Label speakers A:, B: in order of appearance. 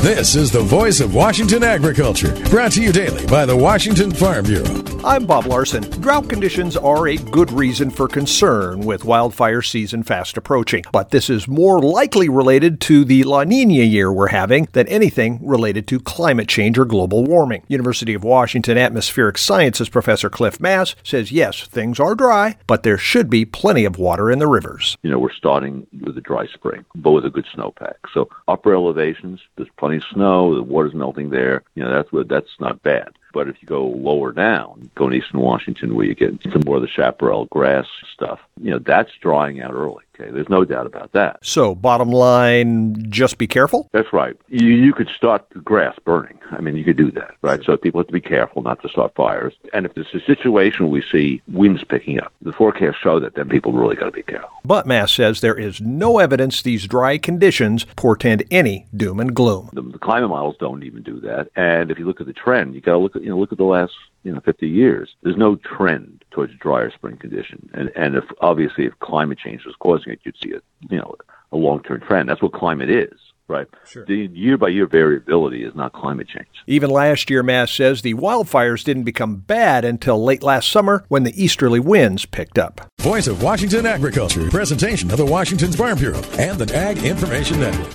A: This is the voice of Washington agriculture, brought to you daily by the Washington Farm Bureau.
B: I'm Bob Larson. Drought conditions are a good reason for concern with wildfire season fast approaching, but this is more likely related to the La Nina year we're having than anything related to climate change or global warming. University of Washington Atmospheric Sciences professor Cliff Mass says yes, things are dry, but there should be plenty of water in the rivers.
C: We're starting with a dry spring, but with a good snowpack. So upper elevations, there's plenty of snow, the water's melting there. That's not bad. But if you go lower down, go in eastern Washington where you get some more of the chaparral grass stuff, that's drying out early. Okay, there's no doubt about that.
B: So bottom line, just be careful?
C: That's right. You could start the grass burning. You could do that, right? So people have to be careful not to start fires. And if there's a situation where we see winds picking up, the forecasts show that, then people really got to be careful.
B: But Mass says there is no evidence these dry conditions portend any doom and gloom.
C: The climate models don't even do that. And if you look at the trend, you got to look at the last 50 years. There's no trend towards drier spring condition. And if climate change was causing it, you'd see a long-term trend. That's what climate is, right?
B: Sure.
C: The year-by-year variability is not climate change.
B: Even last year, Mass says the wildfires didn't become bad until late last summer when the easterly winds picked up.
A: Voice of Washington agriculture, presentation of the Washington Farm Bureau and the Ag Information Network.